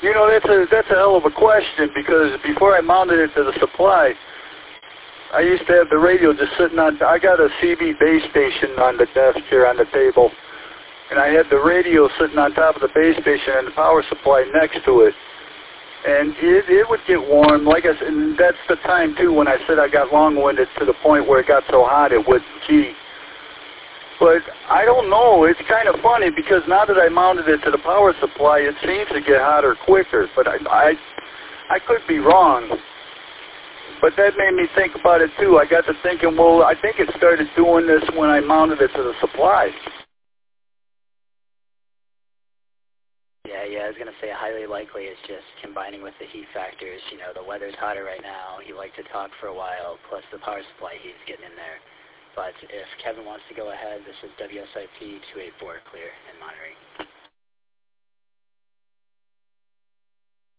You know, that's a hell of a question, because before I mounted it to the supply, I used to have the radio just sitting on. I got a CB base station on the desk here on the table, and I had the radio sitting on top of the base station and the power supply next to it. And it would get warm, like I said, and that's the time too when I said I got long-winded to the point where it got so hot it wouldn't key. But I don't know, it's kind of funny because now that I mounted it to the power supply, it seems to get hotter quicker, but I could be wrong. But that made me think about it too. I got to thinking, well, I think it started doing this when I mounted it to the supply. Yeah, I was going to say highly likely it's just combining with the heat factors. You know, the weather's hotter right now. You like to talk for a while, plus the power supply heat's getting in there. But if Kevin wants to go ahead, this is WSIP 284 clear and monitoring.